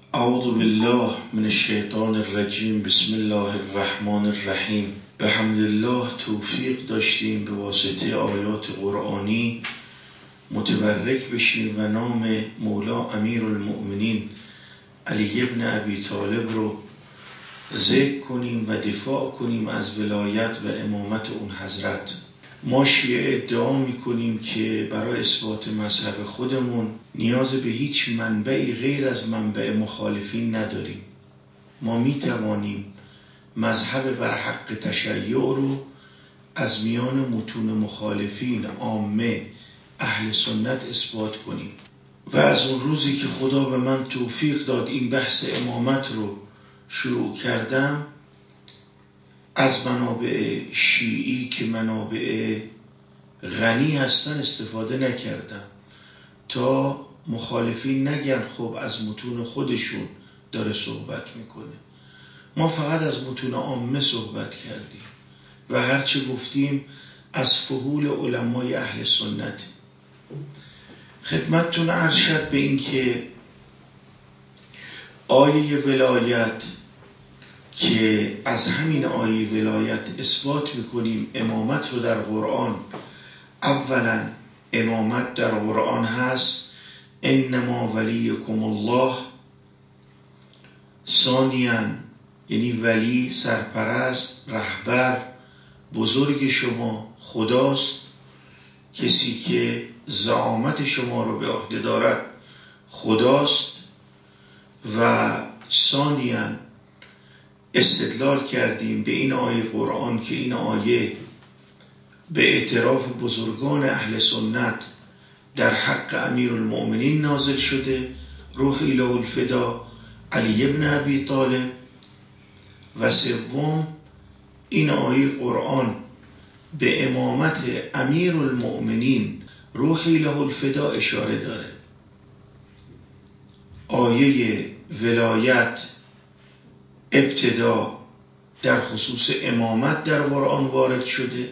اعوذ بالله من الشیطان الرجیم. بسم الله الرحمن الرحیم. به حمد الله توفیق داشتیم به واسطه آیات قرآنی متبرک بشیم و نام مولا امیرالمؤمنین علی ابن ابی طالب رو ذکر کنیم و دفاع کنیم از ولایت و امامت اون حضرت. ما شیعه ادعا میکنیم که برای اثبات مذهب خودمون نیاز به هیچ منبعی غیر از منبع مخالفین نداریم. ما میتوانیم مذهب برحق تشیع رو از میان متون مخالفین عامه اهل سنت اثبات کنیم. و از اون روزی که خدا به من توفیق داد این بحث امامت رو شروع کردم، از منابع شیعی که منابع غنی هستن استفاده نکردم تا مخالفین نگن خب از متون خودشون داره صحبت میکنه. ما فقط از متون عامه صحبت کردیم و هرچه گفتیم از فحول علمای اهل سنت. خدمتتون عرض شد به این که آیه ولایت که از همین آیه ولایت اثبات میکنیم امامت رو در قرآن. اولا امامت در قرآن هست انما ولیکم الله. ثانیاً یعنی ولی، سرپرست، رهبر، بزرگ شما خداست. کسی که زعامت شما رو به عهده دارد خداست. و ثانیاً استدلال کردیم به این آیه قرآن که این آیه به اعتراف بزرگان اهل سنت در حق امیرالمؤمنین نازل شده، روحی له الفدا علی ابن ابی طالب. و سوم این آیه قرآن به امامت امیرالمؤمنین روحی له الفدا اشاره داره. آیه ولایت ابتدا در خصوص امامت در قرآن وارد شده.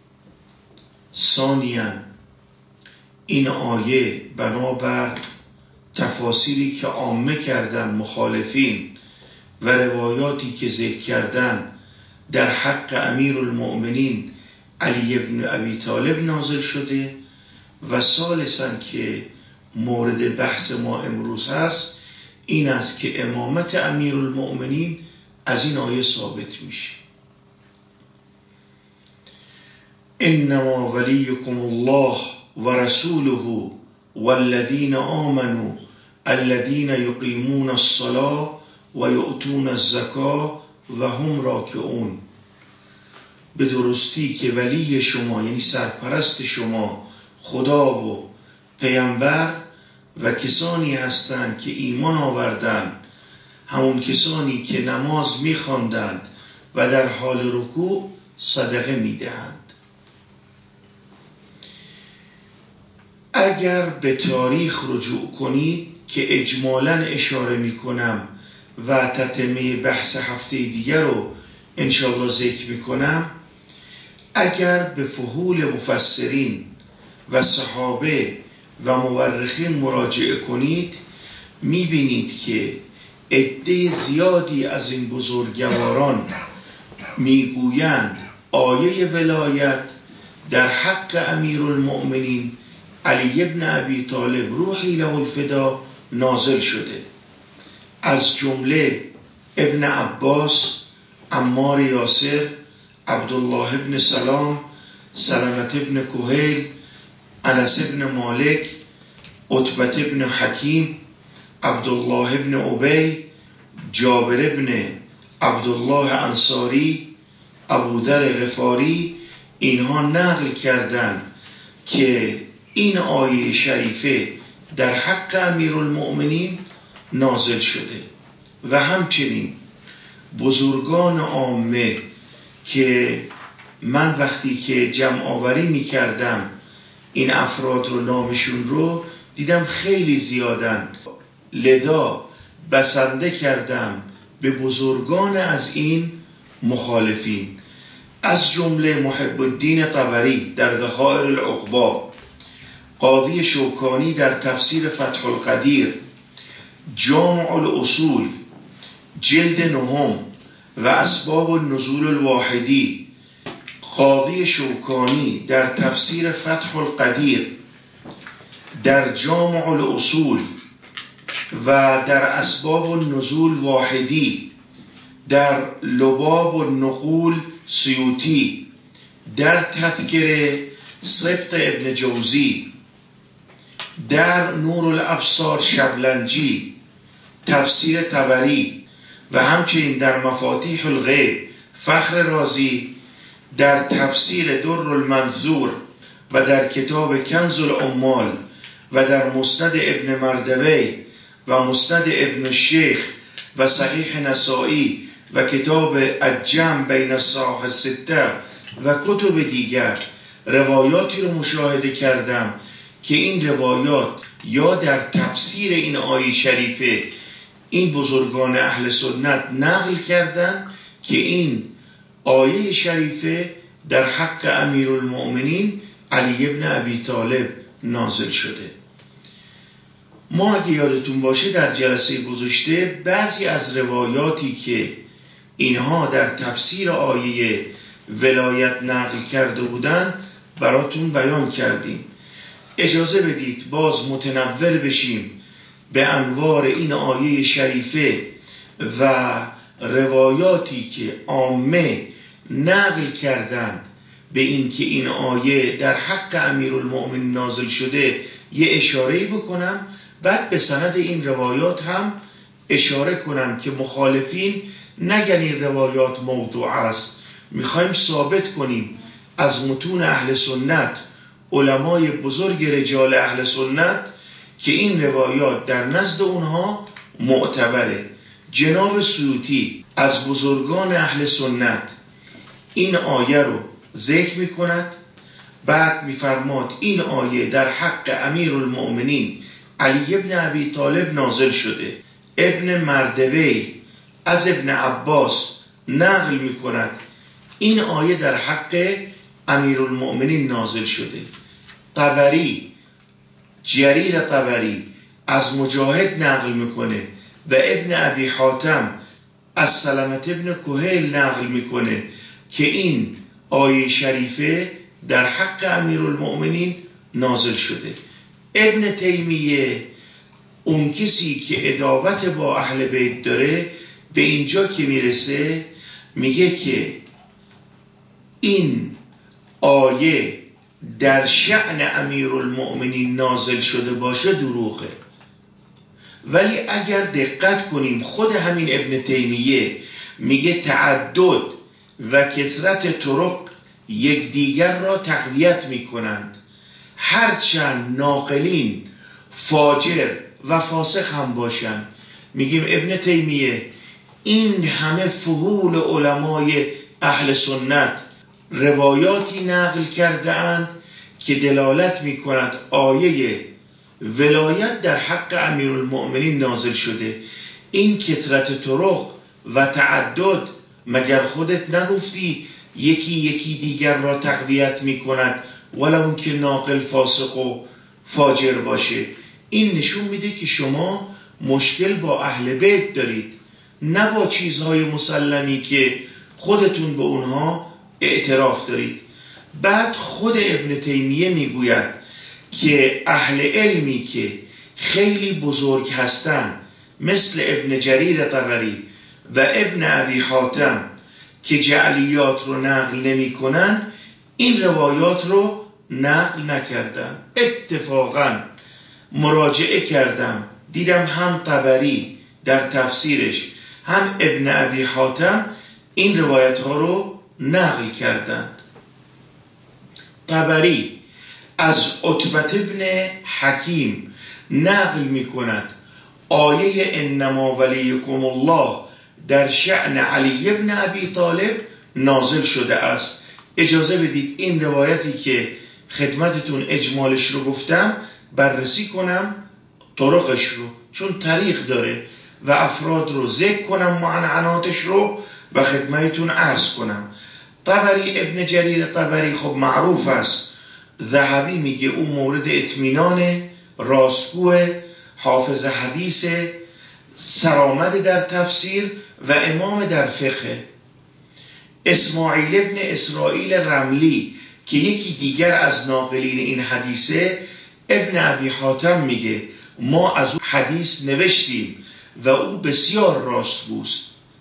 ثانیاً این آیه بنابر تفاسیری که عامه کردن مخالفین و روایاتی که ذکر کردن در حق امیرالمؤمنین علی ابن ابی طالب نازل شده. و ثالثاً که مورد بحث ما امروز هست این است که امامت امیرالمؤمنین از این آیه ثابت میشه. انما ولیکم الله و رسوله والذین آمنوا الذین یقیمون الصلاة و یؤتون الزکاة و هم راکعون. به درستی که ولی شما یعنی سرپرست شما خدا و پیامبر و کسانی هستند که ایمان آوردند، همون کسانی که نماز می‌خواندند و در حال رکوع صدقه می‌دهند. اگر به تاریخ رجوع کنید که اجمالاً اشاره می‌کنم و تتمه بحث هفته دیگر رو انشاءالله ذکر می‌کنم، اگر به فحول مفسرین و صحابه و مورخین مراجعه کنید می‌بینید که عده زیادی از این بزرگواران میگویند آیه ولایت در حق امیرالمؤمنین علی ابن ابی طالب روحی له الفدا نازل شده. از جمله ابن عباس، عمار یاسر، عبدالله ابن سلام، سلمة ابن کهیل، انس ابن مالک، عتبة ابن حکیم، عبدالله ابن ابی، جابر ابن عبدالله انصاری، ابوذر غفاری، اینها نقل کردند که این آیه شریفه در حق امیرالمؤمنین نازل شده. و همچنین بزرگان عامه که من وقتی که جمع آوری می کردم این افراد رو نامشون رو دیدم خیلی زیادن، لذا بسنده کردم به بزرگان از این مخالفین، از جمله محب الدین طبری در ذخائر العقبا، قاضی شوکانی در تفسیر فتح القدیر، جامع الاصول جلد 9 و اسباب النزول الواحدی قاضی شوکانی در تفسیر فتح القدیر در جامع الاصول و در اسباب النزول واحدی در لباب النقول سیوطی در تذکره سبط ابن جوزی در نور الابصار شبلنجی تفسیر طبری و همچنین در مفاتیح الغیب فخر رازی در تفسیر در المنثور و در کتاب کنز العمال و در مسند ابن مردوی و مسند ابن الشیخ و صحیح نسائی و کتاب الجمع بین الصحاح السته و کتب دیگر روایاتی رو مشاهده کردم که این روایات یا در تفسیر این آیه شریفه این بزرگان اهل سنت نقل کردن که این آیه شریفه در حق امیرالمؤمنین علی ابن ابی طالب نازل شده. ما اگه یادتون باشه در جلسه گذشته بعضی از روایاتی که اینها در تفسیر آیه ولایت نقل کرده بودن براتون بیان کردیم. اجازه بدید باز متنور بشیم به انوار این آیه شریفه و روایاتی که عامه نقل کردن به این که این آیه در حق امیرالمؤمنین نازل شده یه اشاره‌ای بکنم، بعد به سند این روایات هم اشاره کنم که مخالفین نگن این روایات موضوع است. میخوایم ثابت کنیم از متون اهل سنت، علمای بزرگ رجال اهل سنت، که این روایات در نزد اونها معتبره. جناب سیوطی از بزرگان اهل سنت این آیه رو ذکر میکند، بعد میفرماد این آیه در حق امیرالمؤمنین علی ابن ابی طالب نازل شده. ابن مردوی از ابن عباس نقل میکند این آیه در حق امیرالمؤمنین نازل شده. طبری، جریر طبری از مجاهد نقل میکنه و ابن ابی حاتم از سلمت ابن کهیل نقل میکنه که این آیه شریفه در حق امیرالمؤمنین نازل شده. ابن تیمیه، اون کسی که عداوت با اهل بیت داره، به اینجا که میرسه میگه که این آیه در شأن امیرالمؤمنین نازل شده باشه دروغه. ولی اگر دقت کنیم خود همین ابن تیمیه میگه تعدد و کثرت طرق یکدیگر را تقویت میکنند، هرچند ناقلین فاجر و فاسق هم باشند. میگیم ابن تیمیه این همه فضول علمای اهل سنت روایاتی نقل کرده اند که دلالت میکند آیه ولایت در حق امیرالمؤمنین نازل شده. این کثرت طرق و تعدد مگر خودت نگفتی یکی یکی دیگر را تقویت میکند ولو اون که ناقل فاسق و فاجر باشه؟ این نشون میده که شما مشکل با اهل بیت دارید، نه با چیزهای مسلمی که خودتون به اونها اعتراف دارید. بعد خود ابن تیمیه میگوید که اهل علمی که خیلی بزرگ هستند مثل ابن جریر طبری و ابن ابی حاتم که جعلیات رو نقل نمی کنن، این روایات رو نقل نکردن. اتفاقا مراجعه کردم دیدم هم طبری در تفسیرش هم ابن ابی حاتم این روایت ها رو نقل کردند. طبری از عتبت ابن حکیم نقل می کند آیه انما ولیکم الله در شأن علی ابن ابی طالب نازل شده است. اجازه بدید این روایتی که خدمتتون اجمالش رو گفتم بررسی کنم طرقش رو، چون طریق داره، و افراد رو ذکر کنم معنعناتش رو و خدمتتون عرض کنم. طبری، ابن جریر طبری خب معروف است، ذهبی میگه اون مورد اطمینان، راستگوه، حافظ حدیثه سرآمد در تفسیر و امام در فقه. اسماعیل ابن اسرائیل رملی که یکی دیگر از ناقلین این حدیثه، ابن ابی حاتم میگه ما از او حدیث نوشتیم و او بسیار راستگوست.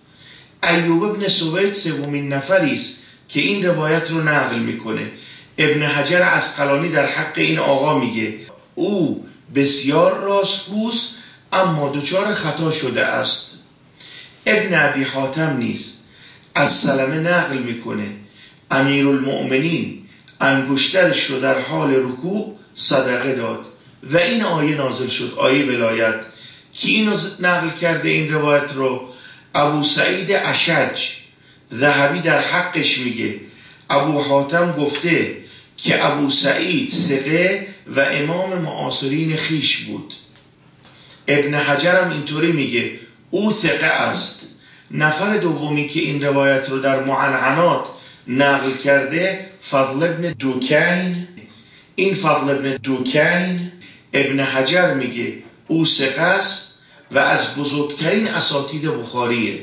ایوب ابن سوید سومین نفریست که این روایت رو نقل میکنه. ابن حجر عسقلانی در حق این آقا میگه او بسیار راستگوست اما دچار خطا شده است. ابن ابی حاتم نیز از سلمه نقل میکنه امیرالمؤمنین انگشترش رو در حال رکوع صدقه داد و این آیه نازل شد، آیه ولایت. کی اینو نقل کرده این روایت رو؟ ابو سعید اشج. ذهبی در حقش میگه ابو حاتم گفته که ابو سعید ثقه و امام معاصرین خیش بود. ابن حجر هم اینطوری میگه او ثقه است. نفر دومی که این روایت رو در معنعنات نقل کرده فضل ابن دوکین. این فضل ابن دوکین ابن حجر میگه او ثقه است و از بزرگترین اساتید بخاریه.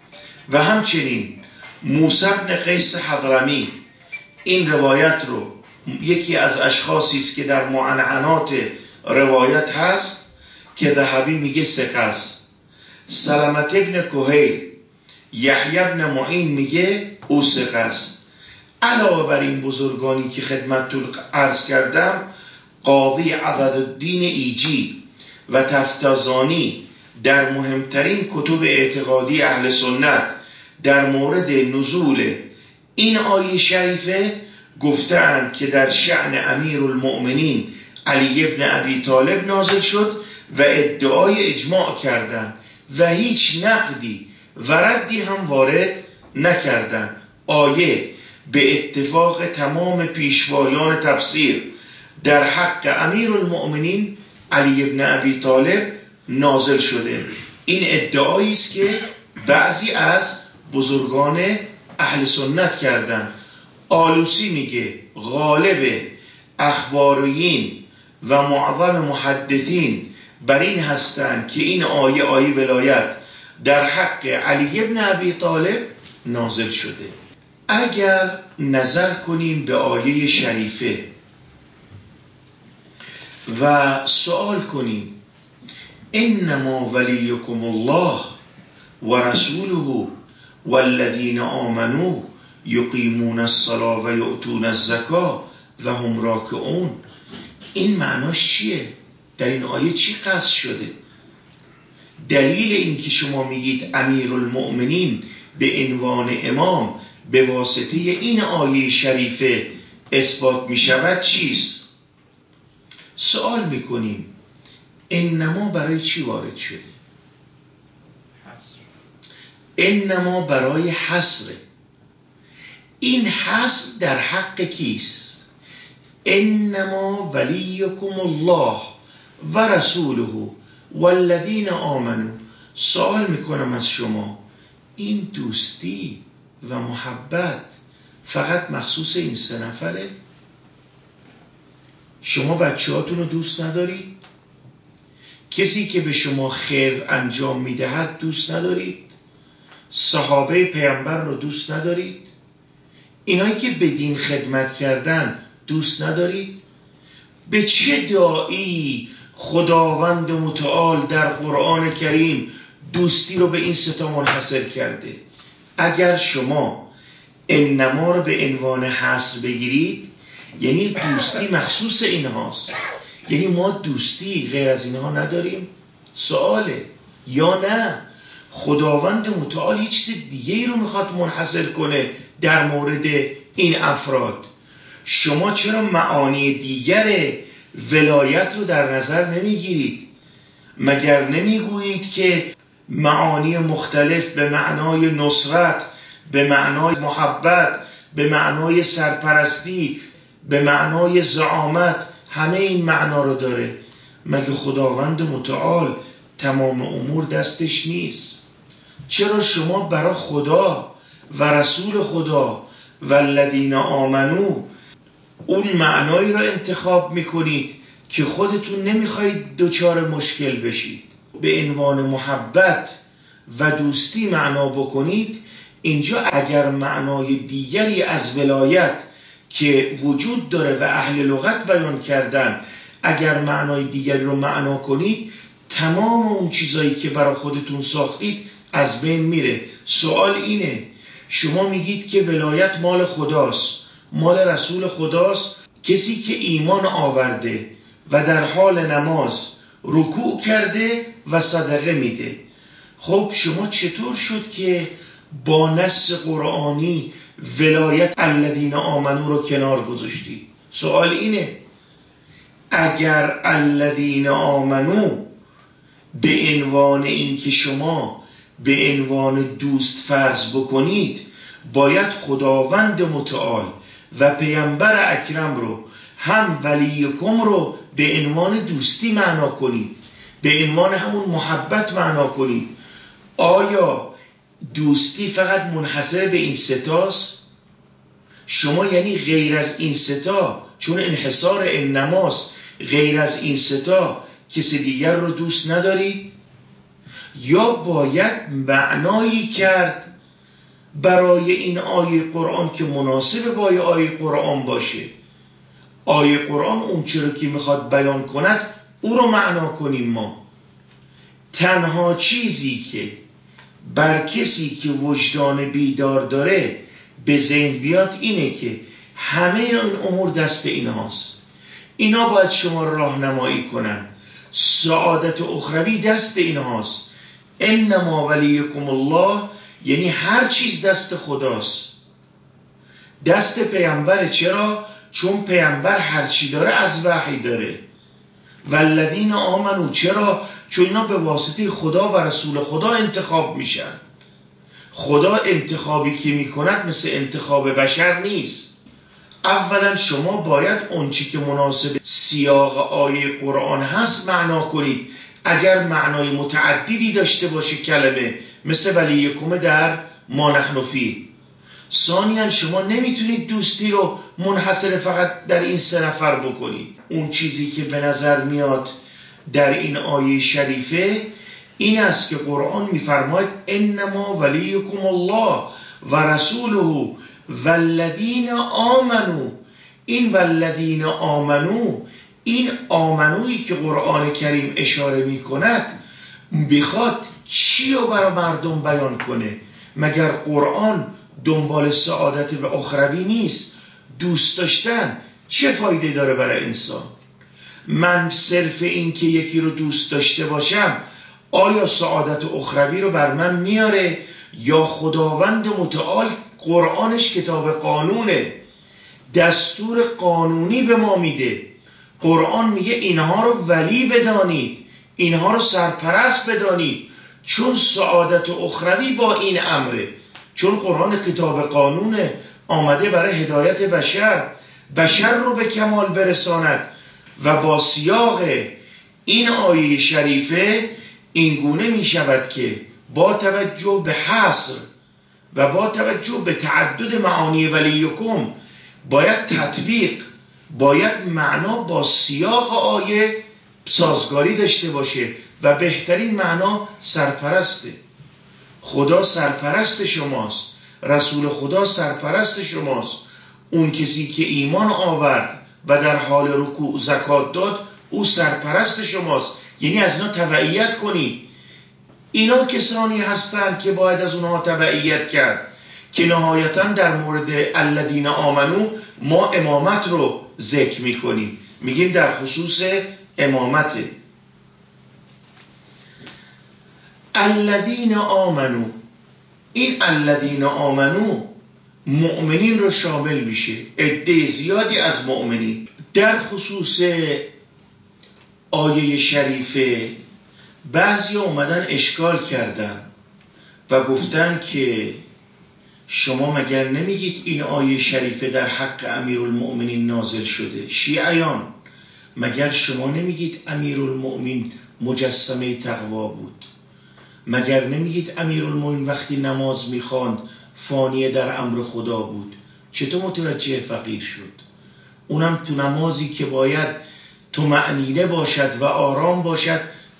و همچنین موسی ابن قیس حضرمی این روایت رو یکی از اشخاصی است که در معنعنات روایت هست که ذهبی میگه ثقه است. سلمت ابن کهیل یحیی ابن معین میگه او ثقه است. علاوه بر این بزرگانی که خدمتتون عرض کردم، قاضی عضدالدین ایجی و تفتازانی در مهمترین کتب اعتقادی اهل سنت در مورد نزول این آیه شریفه گفتند که در شأن امیرالمؤمنین علی ابن ابی طالب نازل شد و ادعای اجماع کردند و هیچ نقدی و ردی هم وارد نکردند. آیه به اتفاق تمام پیشوایان تفسیر در حق امیرالمؤمنین علی ابن ابی طالب نازل شده. این ادعایی است که بعضی از بزرگان اهل سنت کردند. آلوسی میگه غالب اخباریین و معظم محدثین بر این هستند که این آیه ولایت در حق علی ابن ابی طالب نازل شده. اگر نظر کنیم به آیه شریفه و سوال کنیم انما ولیکم الله و رسوله والذین آمنوا یقیمون الصلاة و یؤتون الزکاة و هم راکعون، این معناش چیه؟ در این آیه چی قصد شده؟ دلیل این که شما میگید امیرالمؤمنین به عنوان امام به واسطه این آیه شریفه اثبات میشود چیست؟ سوال میکنیم انما برای چی وارد شده؟ انما برای حصره. این حصر در حق کیست؟ انما ولیکم الله و رسوله والذین آمنوا. سوال میکنم از شما این دوستی و محبت فقط مخصوص این سه نفره؟ شما بچه‌هاتون رو دوست ندارید؟ کسی که به شما خیر انجام میدهد دوست ندارید؟ صحابه پیامبر رو دوست ندارید؟ اینایی که به دین خدمت کردن دوست ندارید؟ به چه داعی خداوند متعال در قرآن کریم دوستی رو به این سه تا منحصر کرده؟ اگر شما انما رو به عنوان حصر بگیرید یعنی دوستی مخصوص اینهاست، یعنی ما دوستی غیر از اینها نداریم؟ سواله یا نه خداوند متعال هیچ چیز دیگه ای رو میخواد منحصر کنه در مورد این افراد؟ شما چرا معانی دیگر ولایت رو در نظر نمیگیرید؟ مگر نمیگویید که معانی مختلف به معنای نصرت، به معنای محبت، به معنای سرپرستی، به معنای زعامت همه این معنا رو داره؟ مگه خداوند متعال تمام امور دستش نیست؟ چرا شما برای خدا و رسول خدا و الذین آمنو اون معنایی رو انتخاب میکنید که خودتون نمیخواید دوچار مشکل بشید؟ به عنوان محبت و دوستی معنا بکنید، اینجا اگر معنای دیگری از ولایت که وجود داره و اهل لغت بیان کردن، اگر معنای دیگری رو معنا کنید، تمام اون چیزایی که برای خودتون ساختید از بین میره. سوال اینه، شما میگید که ولایت مال خداست، مال رسول خداست، کسی که ایمان آورده و در حال نماز رکوع کرده و صدقه میده. خب شما چطور شد که با نص قرآنی ولایت الذین آمنو رو کنار گذاشتید؟ سوال اینه، اگر الذین آمنو به عنوان این که شما به عنوان دوست فرض بکنید، باید خداوند متعال و پیامبر اکرم رو هم ولیکم رو به عنوان دوستی معنا کنید، به عنوان همون محبت معنا کنید. آیا دوستی فقط منحصر به این ستاست؟ شما یعنی غیر از این ستا، چون انحصار انماس، غیر از این ستا کسی دیگر رو دوست ندارید؟ یا باید معنایی کرد برای این آیه قرآن که مناسب با آیه قرآن باشه؟ آیه قرآن اون چرا که میخواد بیان کند او رو معنا کنیم. ما تنها چیزی که بر کسی که وجدان بیدار داره به ذهن بیاد اینه که همه این امور دست اینهاست، اینا باید شما راهنمایی کنن، سعادت اخروی دست اینهاست. انما ولیکم الله، یعنی هر چیز دست خداست، دست پیامبر. چرا؟ چون پیامبر هر چی داره از وحی داره. والذین آمنو، چرا؟ چون اینا به واسطه خدا و رسول خدا انتخاب میشن. خدا انتخابی که میکند مثل انتخاب بشر نیست. اولا شما باید اون چی که مناسب سیاق آیه قرآن هست معنا کنید. اگر معنای متعددی داشته باشه کلمه، مثل ولیکم در ما نحن فیه. ثانیاً شما نمیتونید دوستی رو منحصر فقط در این 3 نفر بکنید. اون چیزی که به نظر میاد در این آیه شریفه این است که قرآن میفرماید انما ولیکم الله و رسوله والذین آمنو. این والذین آمنو، این آمنویی که قرآن کریم اشاره میکند، بخواد چی رو برای مردم بیان کنه؟ مگر قرآن دنبال سعادت و اخروی نیست؟ دوست داشتن چه فایده داره برای انسان؟ من صرف این که یکی رو دوست داشته باشم آیا سعادت اخروی رو بر من میاره؟ یا خداوند متعال قرآنش کتاب قانونه، دستور قانونی به ما میده. قرآن میگه اینها رو ولی بدانید، اینها رو سرپرست بدانید، چون سعادت اخروی با این امره. چون قرآن کتاب قانونه، آمده برای هدایت بشر رو به کمال برساند. و با سیاق این آیه شریفه این گونه می شود که با توجه به حصر و با توجه به تعدد معانی ولیکم باید تطبیق، باید معنا با سیاق آیه سازگاری داشته باشه و بهترین معنا سرپرسته. خدا سرپرست شماست، رسول خدا سرپرست شماست. اون کسی که ایمان آورد و در حال رکوع زکات داد او سرپرست شماست. یعنی از اینا تبعیت کنید. اینا کسانی هستند که باید از اونها تبعیت کرد که نهایتا در مورد الذین آمنو ما امامت رو ذکر میکنیم، میگیم در خصوص امامت. الذین آمنو، این الذین آمنو مؤمنین رو شامل میشه، عده زیادی از مؤمنین. در خصوص آیه شریفه بعضی اومدن اشکال کردن و گفتن که شما مگر نمیگید این آیه شریفه در حق امیرالمؤمنین نازل شده؟ شیعیان مگر شما نمیگید امیرالمؤمنین مجسمه تقوا بود؟ مگر نمیگید امیرالمؤمنین وقتی نماز میخواند فانیه در امر خدا بود؟ چطور متوجه فقیر شد؟ اونم تو نمازی که باید طمأنینه باشد و آرام باشد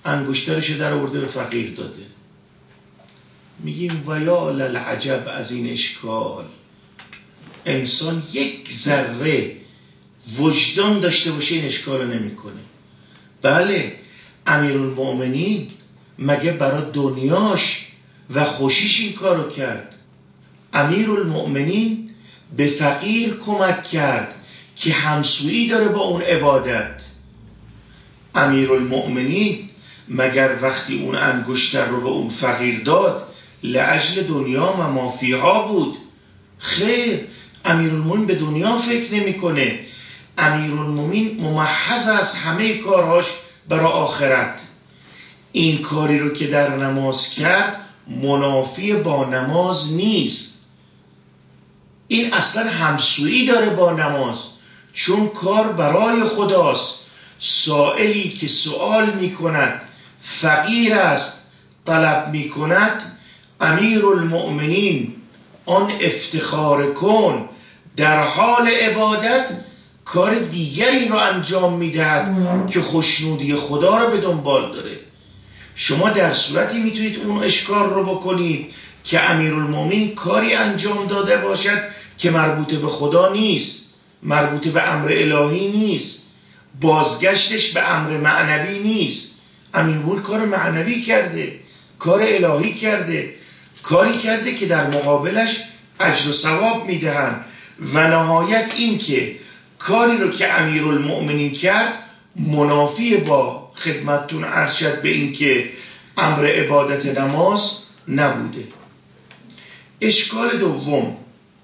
انگشترش در آورده به فقیر داده. میگیم و یا للعجب از این اشکال. انسان یک ذره وجدان داشته باشه این اشکال رو نمیکنه. بله امیرالمؤمنین مگه برای دنیاش و خوشیش این کارو کرد؟ امیرالمؤمنین به فقیر کمک کرد که همسویی داره با اون عبادت. امیرالمؤمنین مگر وقتی اون انگشتر رو به اون فقیر داد لاجل دنیا و ما فیها بود؟ خیر، امیرالمؤمنین به دنیا فکر نمیکنه. امیرالمؤمنین ممحض از همه کارهاش برای آخرت. این کاری رو که در نماز کرد منافی با نماز نیست. این اصلا همسویی داره با نماز، چون کار برای خداست. سائلی که سوال میکند فقیر است، طلب میکند، امیرالمؤمنین آن افتخار کن در حال عبادت کار دیگری رو انجام میدهد که خوشنودی خدا رو به دنبال داره. شما در صورتی میتونید اون اشکال رو بکنید که امیرالمؤمنین کاری انجام داده باشد که مربوط به خدا نیست، مربوط به امر الهی نیست، بازگشتش به امر معنوی نیست. امیرالمؤمنین کار معنوی کرده، کار الهی کرده، کاری کرده که در مقابلش اجر و ثواب میدهند. و نهایت این که کاری رو که امیرالمؤمنین کرد منافی با خدمتتون ارشد به این که امر عبادت نماز نبوده. اشکال دوم،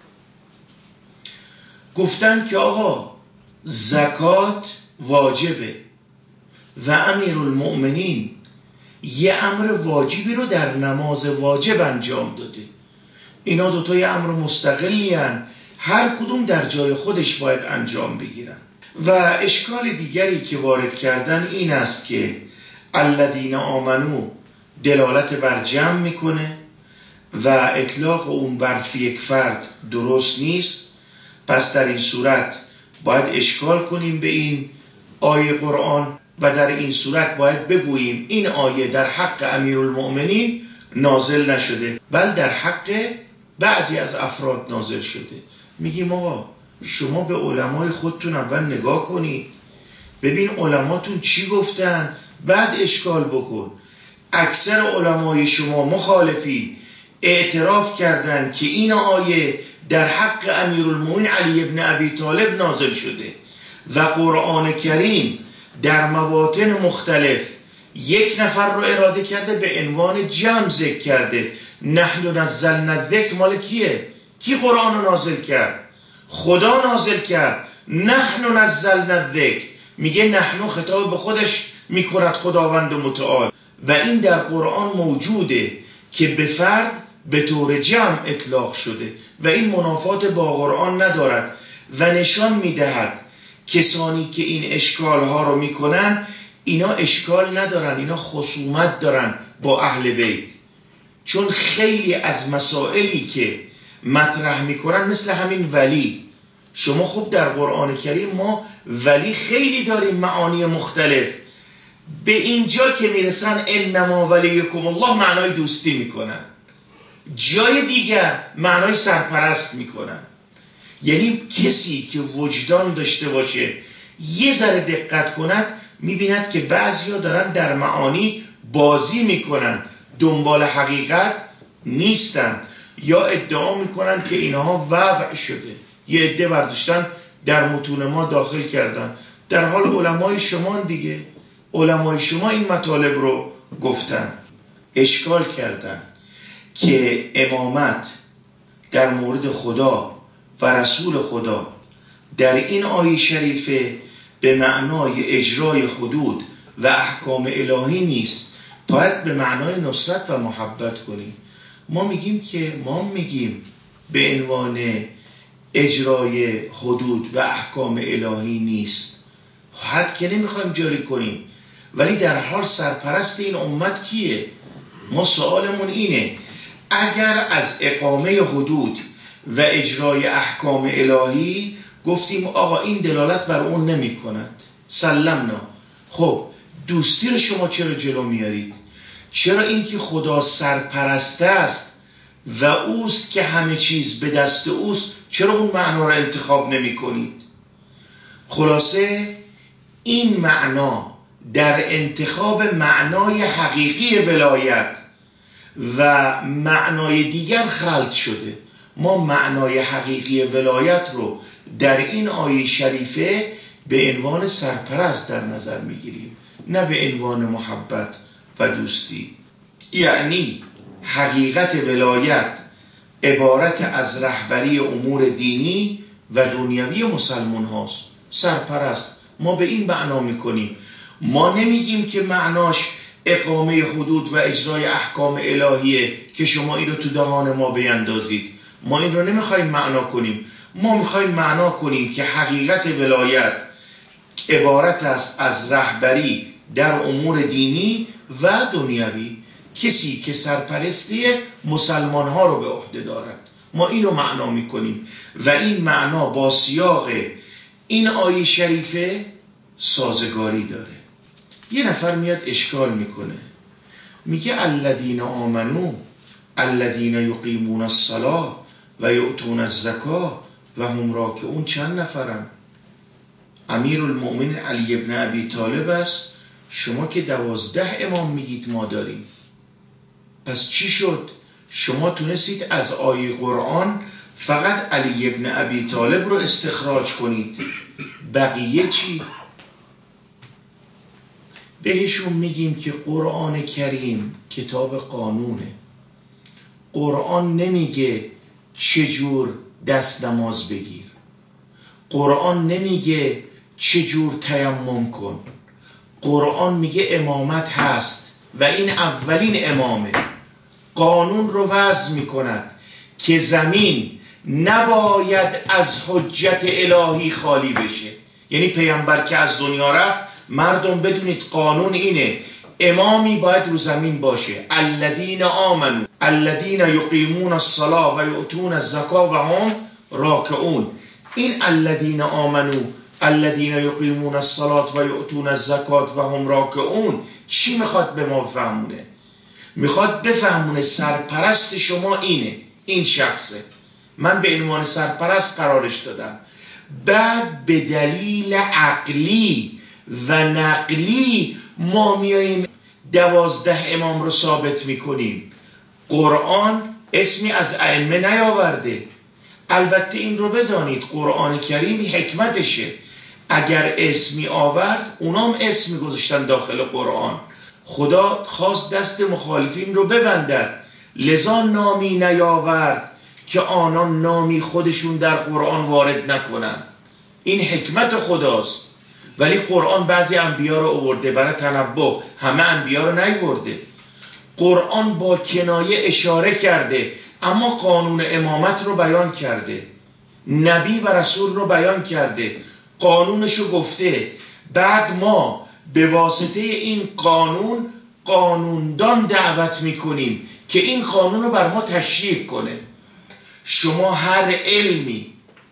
گفتن که آقا زکات واجبه و امیرالمؤمنین یه امر واجبی رو در نماز واجب انجام داده. اینا دوتای امر مستقلی هن، هر کدوم در جای خودش باید انجام بگیرن. و اشکال دیگری که وارد کردن این است که الذین آمنو دلالت بر جمع میکنه و اطلاق اون بر یک فرد درست نیست. پس در این صورت باید اشکال کنیم به این آیه قرآن و در این صورت باید بگوییم این آیه در حق امیرالمؤمنین نازل نشده، بل در حق بعضی از افراد نازل شده. میگیم آقا شما به علمای خودتون اول نگاه کنید، ببین علماتون چی گفتن، بعد اشکال بکن. اکثر علمای شما مخالفین اعتراف کردند که این آیه در حق امیرالمؤمنین علی ابن ابی طالب نازل شده و قرآن کریم در مواطن مختلف یک نفر رو اراده کرده به عنوان جمع ذکر کرده. نحن نزلنا الذکر مال کیه؟ کی قرآن رو نازل کرد؟ خدا نازل کرد. نحن نزلنا الذکر، میگه نحن خطاب به خودش میکند خداوند متعال، و این در قرآن موجوده که به فرد به طور جمع اطلاق شده و این منافات با قرآن ندارد و نشان میدهد کسانی که این اشکال ها رو میکنن اینا اشکال ندارن، اینا خصومت دارن با اهل بیت. چون خیلی از مسائلی که مطرح میکنن مثل همین ولی، شما خوب در قرآن کریم ما ولی خیلی داریم معانی مختلف، به اینجا که میرسن انما ولیکم الله معنای دوستی میکنن، جای دیگر معنای سرپرست میکنن. یعنی کسی که وجدان داشته باشه یه ذره دقت کند میبیند که بعضیا دارن در معانی بازی میکنن، دنبال حقیقت نیستن، یا ادعا میکنن که اینها وضع شده، یه عده برداشتن در متون ما داخل کردن، در حال علمای شما دیگه، علمای شما این مطالب رو گفتن. اشکال کردن که امامت در مورد خدا و رسول خدا در این آیه شریفه به معنای اجرای حدود و احکام الهی نیست، باید به معنای نصرت و محبت کنیم. ما میگیم که به عنوان اجرای حدود و احکام الهی نیست، حد که نمیخوایم جاری کنیم، ولی در حال سرپرست این امت کیه؟ ما سوالمون اینه، اگر از اقامه حدود و اجرای احکام الهی گفتیم آقا این دلالت بر اون نمی کند، سلمنا، خب دوستی رو شما چرا جلو میارید؟ چرا اینکه خدا سرپرست است و اوست که همه چیز به دست اوست، چرا اون معنا رو انتخاب نمی کنید؟ خلاصه این معنا در انتخاب معنای حقیقی ولایت و معنای دیگر خلط شده. ما معنای حقیقی ولایت رو در این آیه شریفه به عنوان سرپرست در نظر میگیریم، نه به عنوان محبت و دوستی. یعنی حقیقت ولایت عبارت از رهبری امور دینی و دنیوی مسلمان هاست. سرپرست ما به این معنا میکنیم. ما نمیگیم که معناش اقامه حدود و اجرای احکام الهیه که شما این رو تو دهان ما بیندازید. ما این رو نمیخوایم معنا کنیم. ما میخوایم معنا کنیم که حقیقت ولایت عبارت است از رهبری در امور دینی و دنیوی، کسی که سرپرستی مسلمان ها رو به عهده دارد. ما اینو معنا میکنیم و این معنا با سیاق این آیه شریفه سازگاری داره. یه نفر میاد اشکال میکنه، میگه الذین آمنو الذین یقیمون الصلاة و یؤتون الزکاة و هم راکعون چند نفرن؟ امیرالمؤمنین علی ابن ابی طالب است. شما که 12 امام میگید ما داریم، پس چی شد؟ شما تونستید از آیه قرآن فقط علی ابن ابی طالب رو استخراج کنید، بقیه چی؟ بهشون میگیم که قرآن کریم کتاب قانونه. قرآن نمیگه چجور دست نماز بگیر، قرآن نمیگه چجور تیمم کن. قرآن میگه امامت هست و این اولین امامه. قانون رو وضع میکند که زمین نباید از حجت الهی خالی بشه. یعنی پیامبر که از دنیا رفت، مردم بدونید قانون اینه، امامی باید رو زمین باشه. الذین آمنو الذین یقیمون الصلاة و یؤتون الزکاة و هم راکعون. این الذین آمنو الذین یقیمون الصلاة و یؤتون الزکاة و هم راکعون چی میخواد به ما بفهمونه؟ میخواد بفهمونه سرپرست شما اینه، این شخصه، من به عنوان سرپرست قرارش دادم. بعد به دلیل عقلی و نقلی ما میاییم 12 امام رو ثابت میکنیم. قرآن اسمی از ائمه نیاورده. البته این رو بدانید قرآن کریم حکمتشه، اگر اسمی آورد اونام اسمی گذاشتن داخل قرآن. خدا خواست دست مخالفین رو ببندد، لذا نامی نیاورد که آنان نامی خودشون در قرآن وارد نکنن. این حکمت خداست. ولی قرآن بعضی انبیا رو آورده برای تنبؤ، همه انبیا رو نیاورده. قرآن با کنایه اشاره کرده اما قانون امامت رو بیان کرده، نبی و رسول رو بیان کرده، قانونشو گفته. بعد ما به واسطه این قانون قانوندان دعوت میکنیم که این قانون رو بر ما تشریح کنه. شما هر علمی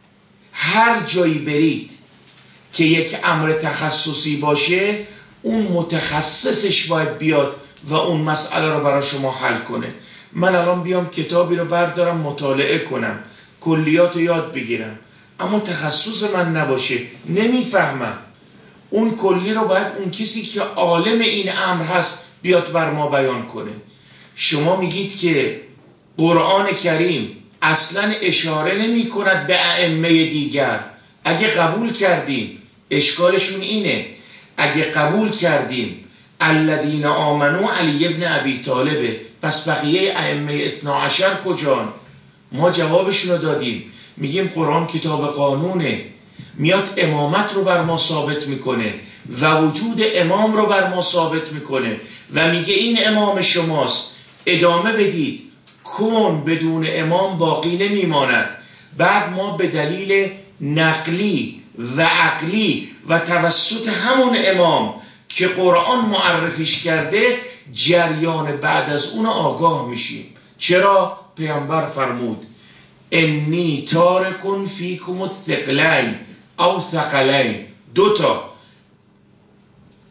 هر جایی برید که یک امر تخصصی باشه، اون متخصصش باید بیاد و اون مسئله رو برای شما حل کنه. من الان بیام کتابی رو بردارم مطالعه کنم، کلیات رو یاد بگیرم، اما تخصص من نباشه، نمیفهمم. اون کلی رو باید اون کسی که عالم این امر هست بیاد بر ما بیان کنه. شما میگید که قرآن کریم اصلا اشاره نمی کند به ائمه دیگر. اگه قبول کردیم، اشکالشون اینه، اگه قبول کردیم الذین آمنو علی ابن ابی طالبه، پس بقیه ائمه 12 کجان؟ ما جوابشون رو دادیم، میگیم قرآن کتاب قانونه، میاد امامت رو بر ما ثابت میکنه و وجود امام رو بر ما ثابت میکنه و میگه این امام شماست، ادامه بدید. کون بدون امام باقی نمیماند. بعد ما به دلیل نقلی و عقلی و توسط همون امام که قرآن معرفیش کرده جریان بعد از اون آگاه میشیم. چرا؟ پیامبر فرمود انی تارکن فیکم الثقلین او ثقلین، دوتا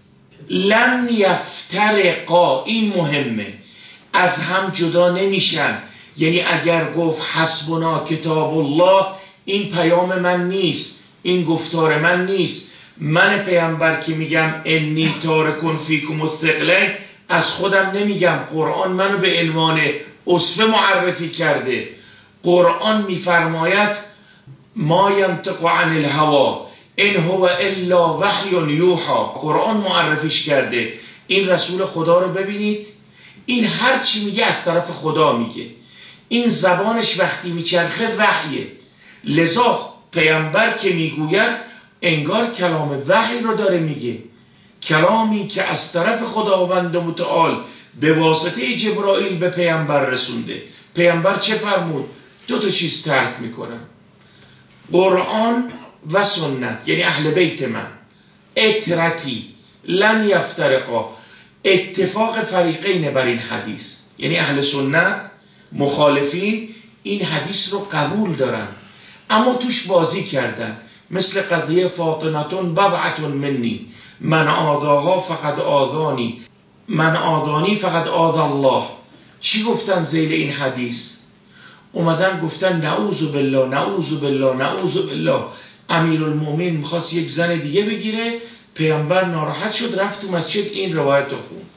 لن یفترقا، این مهمه، از هم جدا نمیشن. یعنی اگر گفت حسبنا کتاب الله، این پیام من نیست، این گفتار من نیست. من پیامبر که میگم انی تارکن فیکم الثقلین، از خودم نمیگم، قرآن منو به عنوان اسوه معرفی کرده. قرآن میفرماید ما ینطق عن الهوی ان هو الا وحی یوحی. قرآن معرفیش کرده. این رسول خدا رو ببینید، این هر چی میگه از طرف خدا میگه. این زبانش وقتی میچرخه وحیه. لذا پیامبر که میگوید انگار کلام وحی رو داره میگه، کلامی که از طرف خداوند متعال به واسطه جبرائیل به پیامبر رسونده. پیامبر چه فرمود؟ 2 چیز ترک میکنم، قرآن و سنت، یعنی اهل بیت من، اطرتی لن یفترقا. اتفاق فریقین بر این حدیث، یعنی اهل سنت مخالفین این حدیث رو قبول دارن اما توش بازی کردن، مثل قضیه فاطمتون بضعة منی من آذاها فقد آذانی من آذانی فقد آذا الله. چی گفتن ذیل این حدیث؟ اومدن گفتن نعوذ بالله نعوذ بالله نعوذ بالله. امیرالمومنین میخواست یک زن دیگه بگیره، پیامبر ناراحت شد رفت تو مسجد این روایت رو خون،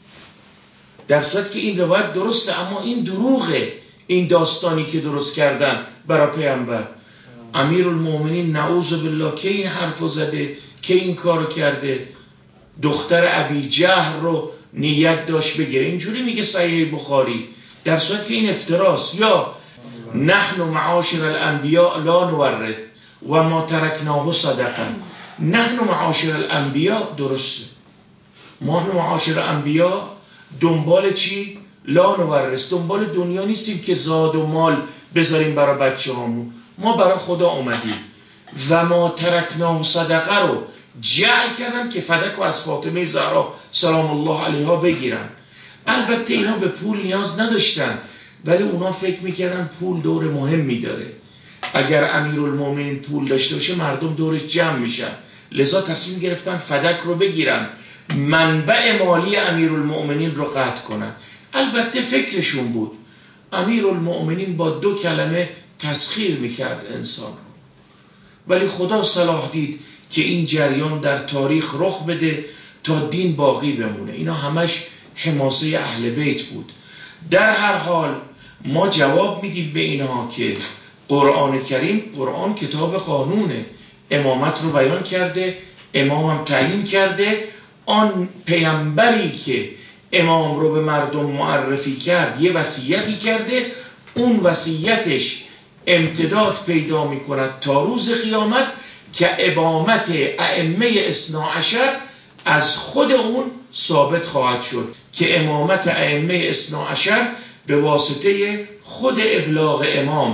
در صورت که این روایت درسته اما این دروغه. این داستانی که درست کردن برای پیامبر، امیرالمومنین نعوذ بالله که این حرفو زده، که این کارو کرده، دختر ابی جهل رو نیت داشت بگیره. اینجوری میگه صحیح بخاری، در صورت که این افتراست. یا نحن معاشر الانبیاء لا نورث و ما ترکناه صدقه. نحن معاشر الانبیاء درسته، ما معاشر الانبیاء دنبال چی؟ لا نورث، دنبال دنیا نیستیم که زاد و مال بذاریم برای بچه هامون، ما برای خدا اومدیم. و ما ترکناه صدقه رو جعل کردن که فدک و از فاطمه زهرا سلام الله علیها بگیرن. البته اینا به پول نیاز نداشتن، ولی اونا فکر میکردن پول دور مهمی داره، اگر امیرالمومنین پول داشته باشه مردم دورش جمع میشن، لذا تصمیم گرفتن فدک رو بگیرن، منبع مالی امیرالمومنین رو قطع کنن. البته فکرشون بود. امیرالمومنین با 2 کلمه تسخیر میکرد انسان رو، ولی خدا صلاح دید که این جریان در تاریخ رخ بده تا دین باقی بمونه. اینا همش حماسه اهل بیت بود. در هر حال ما جواب میدیم به اینها که قرآن کریم، قرآن کتاب قانونه، امامت رو بیان کرده، امامم تعیین کرده. آن پیامبری که امام رو به مردم معرفی کرد یه وصیتی کرده، اون وصیتش امتداد پیدا میکند تا روز قیامت که امامت ائمه 12 از خود اون ثابت خواهد شد، که امامت ائمه 12 به واسطه خود ابلاغ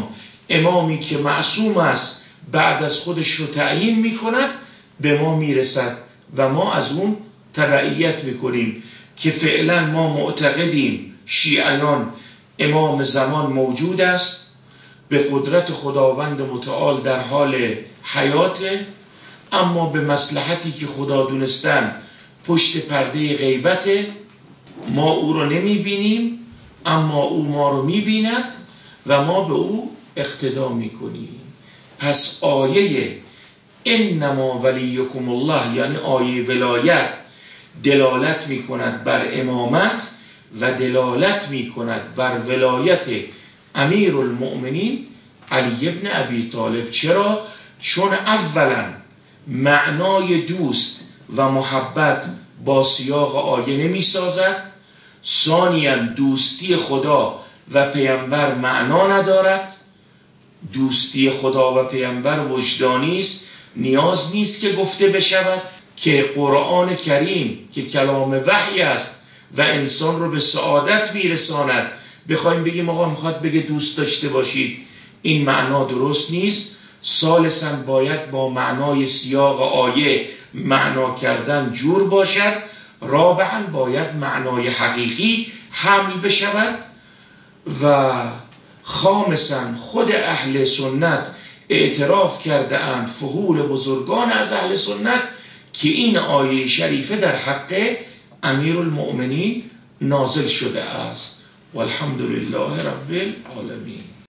امامی که معصوم است بعد از خودش رو تعیین میکند به ما میرسد و ما از اون تبعیت میکنیم. که فعلا ما معتقدیم شیعیان امام زمان موجود است، به قدرت خداوند متعال در حال حیاته، اما به مصلحتی که خدا دونستن پشت پرده غیبته. ما او رو نمیبینیم اما او ما رو میبیند و ما به او اقتدا میکنیم. پس آیه انما ولیکم الله، یعنی آیه ولایت، دلالت میکند بر امامت و دلالت میکند بر ولایت امیرالمؤمنین علی ابن ابی طالب. چرا؟ چون اولا معنای دوست و محبت با سیاق آیه نمی سازد، ثانیاً دوستی خدا و پیامبر معنا ندارد. دوستی خدا و پیامبر وجدانی است، نیاز نیست که گفته بشود. که قرآن کریم که کلام وحی است و انسان رو به سعادت میرساند، بخوایم بگیم آقا میخواد بگه دوست داشته باشید، این معنا درست نیست. ثالثاً باید با معنای سیاق آیه معنا کردن جور باشد. رابعاً باید معنای حقیقی حمل بشود. و خامساً خود اهل سنت اعتراف کرده اند، فحول بزرگان از اهل سنت، که این آیه شریفه در حق امیرالمؤمنین نازل شده است. والحمد لله رب العالمین.